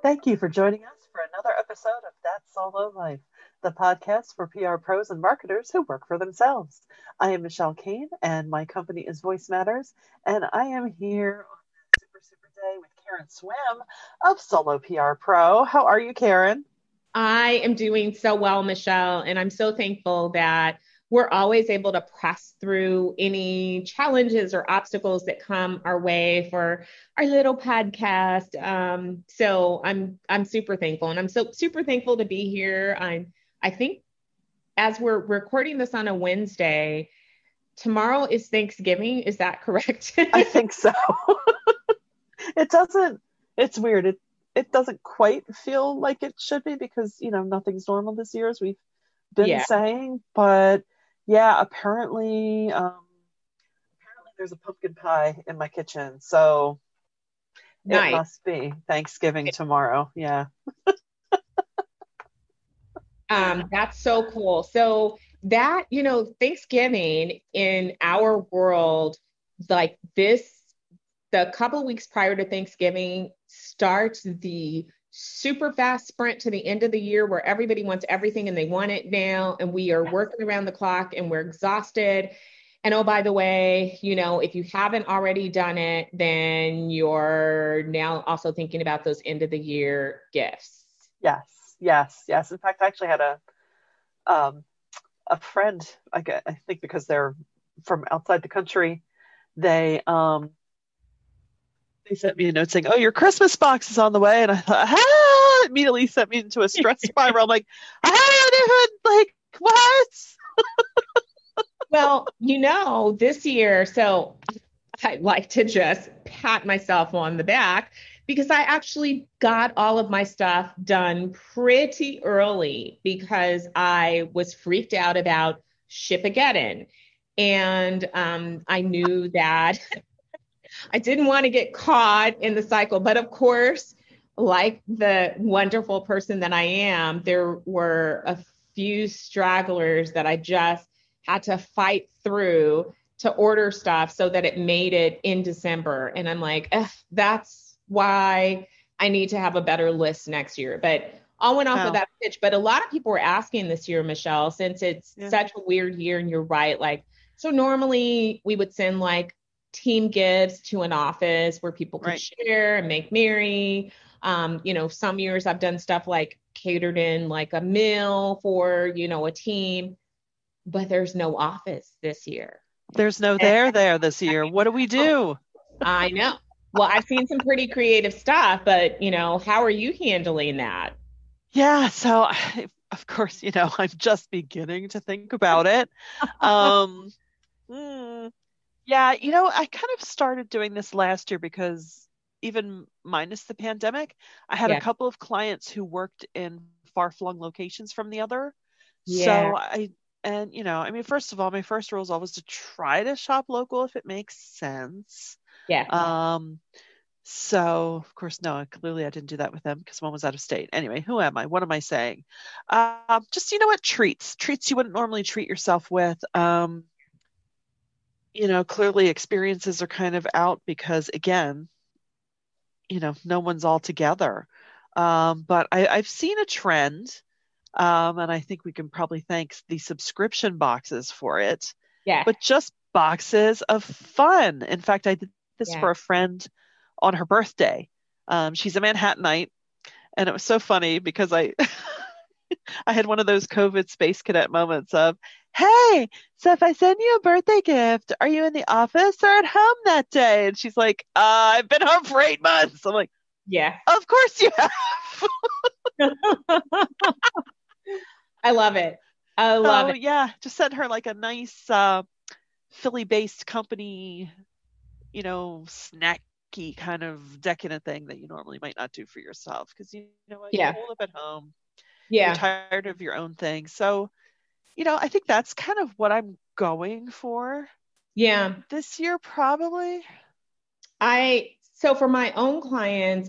Thank you for joining us for another episode of That Solo Life, the podcast for PR pros and marketers who work for themselves. I am Michelle Kane, and my company is Voice Matters, and I am here on this super day with Karen Swim of Solo PR Pro. How are you, Karen? I am doing so well, Michelle, and I'm so thankful that we're always able to press through any challenges or obstacles that come our way for our little podcast. So I'm super thankful, and I'm so super thankful to be here. I think as we're recording this on a Wednesday, tomorrow is Thanksgiving. Is that correct? I think so. It doesn't, it's weird. It doesn't quite feel like it should be because, nothing's normal this year, as we've been Yeah, saying. But yeah, apparently there's a pumpkin pie in my kitchen. So it nice. must be Thanksgiving tomorrow. Yeah. That's so cool. So that, Thanksgiving in our world, like this, the couple weeks prior to Thanksgiving starts the super fast sprint to the end of the year where everybody wants everything and they want it now. And we are working around the clock and we're exhausted. And oh, by the way, if you haven't already done it, then you're now also thinking about those end of the year gifts. Yes. Yes. Yes. In fact, I actually had um, a friend, I think because they're from outside the country, they, um, they sent me a note saying, "Oh, your Christmas box is on the way," and I thought, "Ah!" Immediately sent me into a stress spiral. I'm like, I haven't even what? Well, this year, so I like to just pat myself on the back because I actually got all of my stuff done pretty early because I was freaked out about Shipageddon. And I knew that I didn't want to get caught in the cycle. But of course, like the wonderful person that I am, there were a few stragglers that I just had to fight through to order stuff so that it made it in December. And I'm like, that's why I need to have a better list next year. But I went off of Oh, that pitch. But a lot of people were asking this year, Michelle, since it's yeah, such a weird year, and you're right. Like, so normally we would send like team gifts to an office where people could right. share and make merry. Some years I've done stuff like catered in like a meal for, a team, but there's no office this year. There's no there this year. What do we do? I know. Well, I've seen some pretty creative stuff, but, how are you handling that? Yeah, so of course, I'm just beginning to think about it. Um, hmm, yeah, I kind of started doing this last year because even minus the pandemic, I had a Yeah. couple of clients who worked in far-flung locations from the other. Yeah. I mean, first of all, my first rule is always to try to shop local if it makes sense. Yeah. Um, so of course, no, clearly I didn't do that with them because one was out of state. Anyway, who am I? What am I saying? Just what, treats you wouldn't normally treat yourself with. Clearly experiences are kind of out because again, no one's all together. But I've seen a trend, and I think we can probably thank the subscription boxes for it, Yeah. but just boxes of fun. In fact, I did this Yeah. for a friend on her birthday. She's a Manhattanite, and it was so funny because I I had one of those COVID space cadet moments of, "Hey, so if I send you a birthday gift, are you in the office or at home that day?" And she's like, "I've been home for 8 months." I'm like, Yeah. "Of course you have." I love it. I love Oh it. yeah, just sent her like a nice Philly-based company, snacky kind of decadent thing that you normally might not do for yourself because you know what, you're Yeah. holed up at home, you're Yeah. tired of your own thing. So, I think that's kind of what I'm going for Yeah. this year, probably. So for my own clients,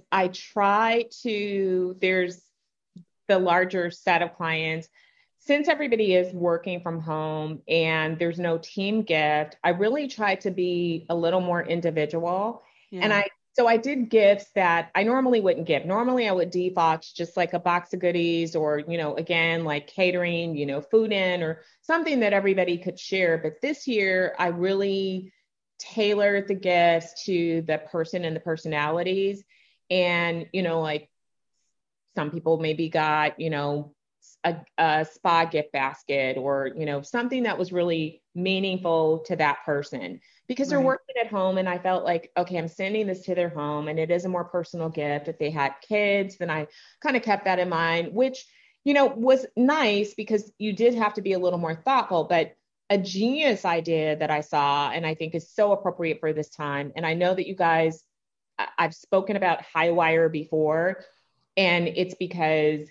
there's the larger set of clients. Since everybody is working from home and there's no team gift, I really try to be a little more individual. And Yeah. I So I did gifts that I normally wouldn't give. Normally I would default just like a box of goodies or, again, like catering, food in or something that everybody could share. But this year I really tailored the gifts to the person and the personalities. And, like some people maybe got, a spa gift basket or, something that was really meaningful to that person because they're Right. working at home. And I felt like, okay, I'm sending this to their home and it is a more personal gift. If they had kids, then I kind of kept that in mind, which, was nice because you did have to be a little more thoughtful, but a genius idea that I saw and I think is so appropriate for this time. And I know that you guys, I've spoken about Highwire before, and it's because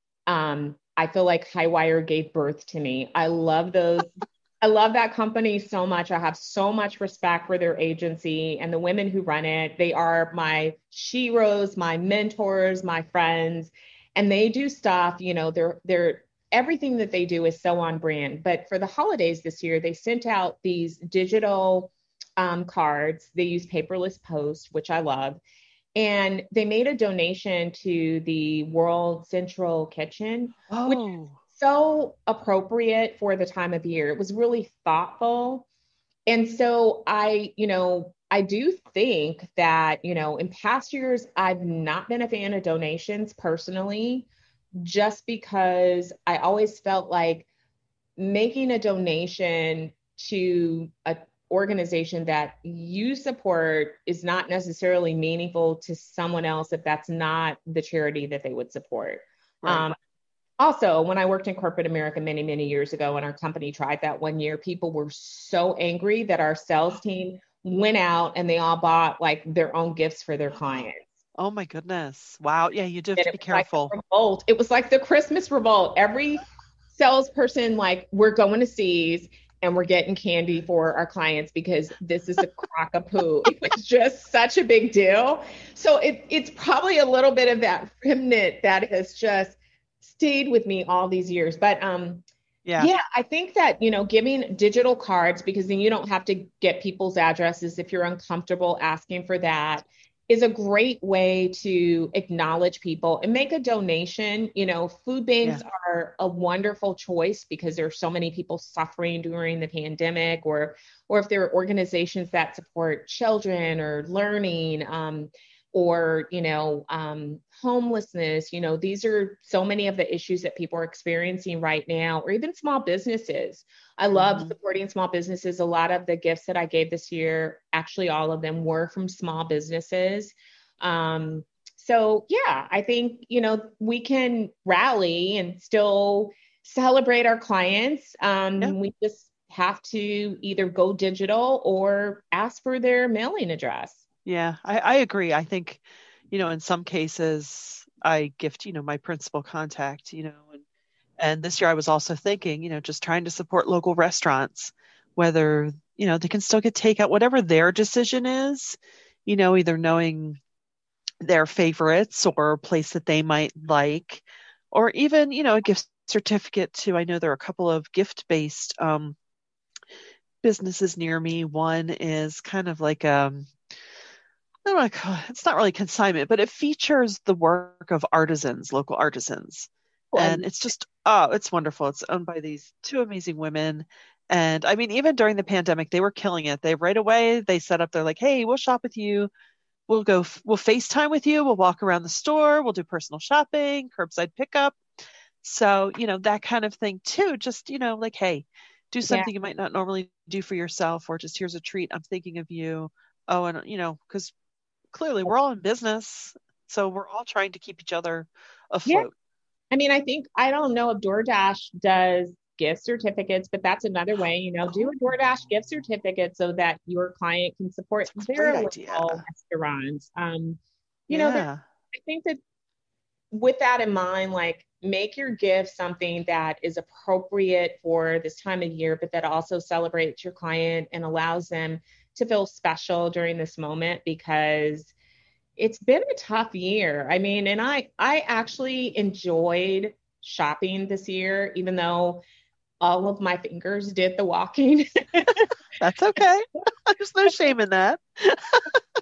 I feel like Highwire gave birth to me. I love those. I love that company so much. I have so much respect for their agency and the women who run it. They are my sheroes, my mentors, my friends, and they do stuff. They're everything that they do is so on brand. But for the holidays this year, they sent out these digital cards. They use paperless post, which I love, and they made a donation to the World Central Kitchen, which is Oh, so appropriate for the time of year. It was really thoughtful. And so I do think that, in past years, I've not been a fan of donations personally, just because I always felt like making a donation to a organization that you support is not necessarily meaningful to someone else if that's not the charity that they would support. right. Um, Also, when I worked in corporate America many, many years ago, and our company tried that one year, people were so angry that our sales team went out and they all bought like their own gifts for their clients. Oh my goodness. Wow. Yeah, you do have And to it be was like a careful. revolt. It was like the Christmas revolt. Every salesperson, like, we're going to C's and we're getting candy for our clients because this is a crock of poo. It was just such a big deal. So it's probably a little bit of that remnant that has just stayed with me all these years. But Yeah. yeah, I think that, giving digital cards, because then you don't have to get people's addresses if you're uncomfortable asking for that, is a great way to acknowledge people and make a donation. Food Yeah. banks are a wonderful choice because there are so many people suffering during the pandemic, or if there are organizations that support children or learning, or homelessness. These are so many of the issues that people are experiencing right now, or even small businesses. I love Hmm. supporting small businesses. A lot of the gifts that I gave this year, actually all of them, were from small businesses. So yeah, I think we can rally and still celebrate our clients. Yeah. We just have to either go digital or ask for their mailing address. Yeah. I agree. I think, in some cases I gift, my principal contact, and this year I was also thinking, just trying to support local restaurants, whether, they can still get takeout, whatever their decision is, either knowing their favorites or a place that they might like, or even, a gift certificate to, I know there are a couple of gift-based businesses near me. One is kind of like I don't want to call it, it's not really consignment, but it features the work of artisans, local artisans. Well, And it's just, oh, it's wonderful. It's owned by these two amazing women. And I mean, even during the pandemic, they were killing it. They right away, they set up, they're like, hey, we'll shop with you. We'll FaceTime with you. We'll walk around the store. We'll do personal shopping, curbside pickup. So, that kind of thing too. Just, like, hey, do yeah. something you might not normally do for yourself, or just here's a treat. I'm thinking of you. Oh, and, because clearly we're all in business, so we're all trying to keep each other Yeah. afloat. I mean, I don't know if DoorDash does gift certificates, but that's another way, do a Oh, DoorDash gift certificate so that your client can support that's a their great idea. local restaurants. Yeah. I think that with that in mind, like, make your gift something that is appropriate for this time of year, but that also celebrates your client and allows them to feel special during this moment, because it's been a tough year. I mean, and I actually enjoyed shopping this year, even though all of my fingers did the walking. That's okay. There's no shame in that.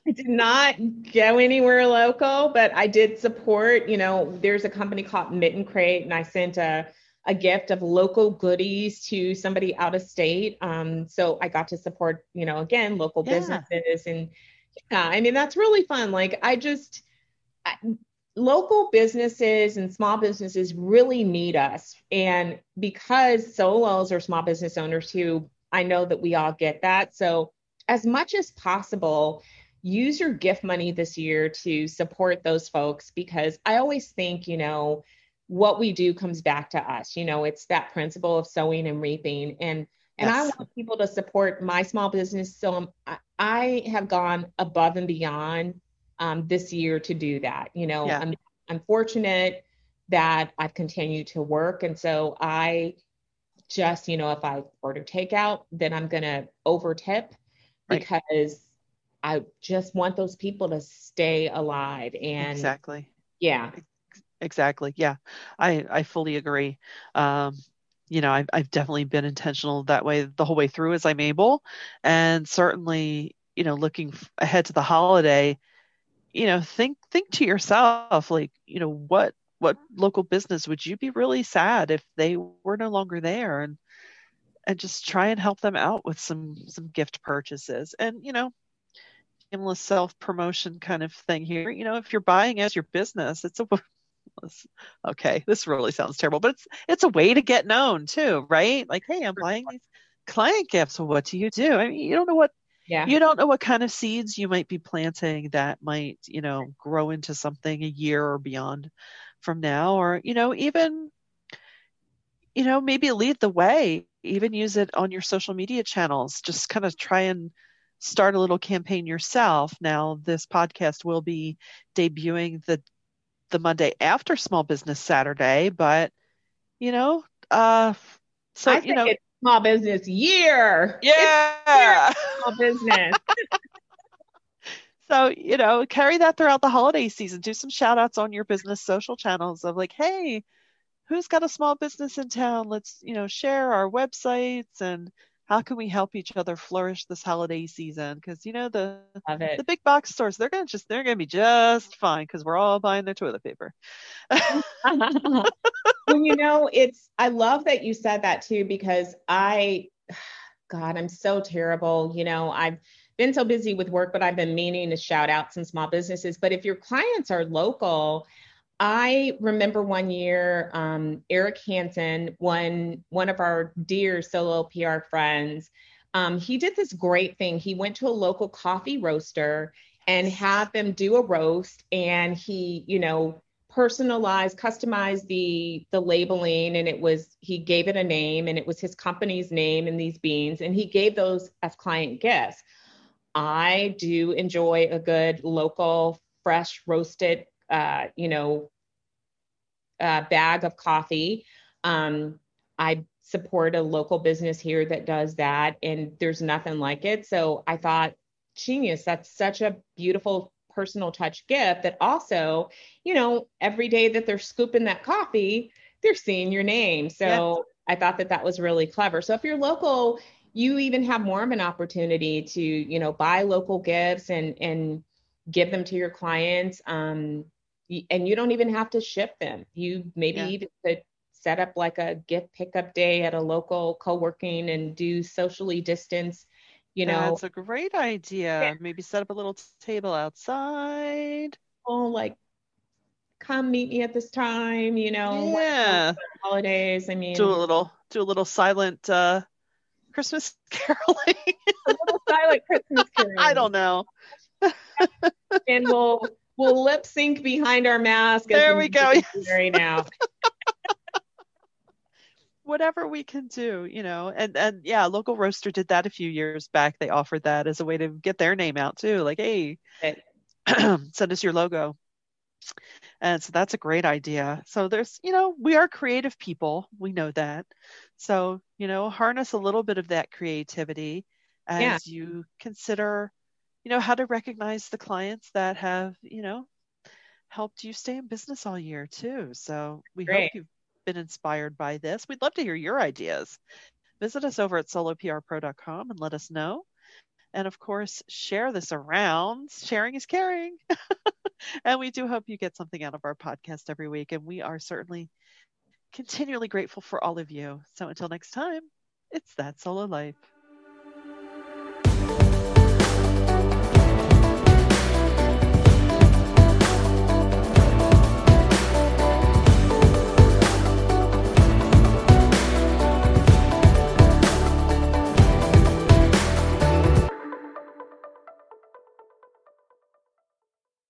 I did not go anywhere local, but I did support, there's a company called Mitten Crate, and I sent a gift of local goodies to somebody out of state. So I got to support, again, local Yeah. businesses. And yeah, I mean, that's really fun. Like I, local businesses and small businesses really need us. And because solos are small business owners too, I know that we all get that. So as much as possible, use your gift money this year to support those folks, because I always think, what we do comes back to us. It's that principle of sowing and reaping. And I Yes. want people to support my small business. So I have gone above and beyond this year to do that. Yeah. I'm fortunate that I've continued to work. And so I just, if I order takeout, then I'm going to over tip, Right. because I just want those people to stay alive. And Exactly. yeah. Exactly. Yeah. I fully agree. I've definitely been intentional that way the whole way through as I'm able. And certainly, looking ahead to the holiday, think to yourself, like, what local business would you be really sad if they were no longer there, and just try and help them out with some gift purchases. And, shameless self-promotion kind of thing here. If you're buying as your business, okay, this really sounds terrible, but it's a way to get known too, right? Like, hey, I'm buying these client gifts. Well, what do you do? I mean, Yeah. you don't know what kind of seeds you might be planting that might, grow into something a year or beyond from now, or, even, maybe lead the way, even use it on your social media channels. Just kind of try and start a little campaign yourself. Now, this podcast will be debuting the Monday after Small Business Saturday, but you know, uh, I think it's small business year. It's year yeah. small business. So, carry that throughout the holiday season. Do some shout outs on your business social channels of like, hey, who's got a small business in town? Let's, share our websites and how can we help each other flourish this holiday season? Because, Love the it. big box stores, they're gonna be just fine because we're all buying their toilet paper. Well, I love that you said that too, because God, I'm so terrible. I've been so busy with work, but I've been meaning to shout out some small businesses. But if your clients are local, I remember one year, Eric Hansen, one of our dear solo PR friends, he did this great thing. He went to a local coffee roaster and had them do a roast, and he, personalized, customized the labeling, and he gave it a name, and it was his company's name and these beans, and he gave those as client gifts. I do enjoy a good local, fresh roasted, bag of coffee. I support a local business here that does that, and there's nothing like it. So I thought, genius, that's such a beautiful personal touch gift that also, every day that they're scooping that coffee, they're seeing your name. So I thought that was really clever. So if you're local, you even have more of an opportunity to, buy local gifts and give them to your clients. And you don't even have to ship them. You maybe even could set up like a gift pickup day at a local co-working and do socially distance. That's a great idea. Maybe set up a little table outside. Oh, like, come meet me at this time, Yeah. holidays. I mean, Do a little silent Christmas caroling. a little silent Christmas caroling. I don't know. And we'll lip sync behind our mask. There we go. Right now. Whatever we can do, and yeah, local roaster did that a few years back. They offered that as a way to get their name out too. Like, hey, send us your logo. And so that's a great idea. So there's, we are creative people. We know that. So, harness a little bit of that creativity as you consider, how to recognize the clients that have, helped you stay in business all year too. So we hope you've been inspired by this. We'd love to hear your ideas. Visit us over at soloprpro.com and let us know. And of course, share this around. Sharing is caring. And we do hope you get something out of our podcast every week. And we are certainly continually grateful for all of you. So until next time, it's That Solo Life.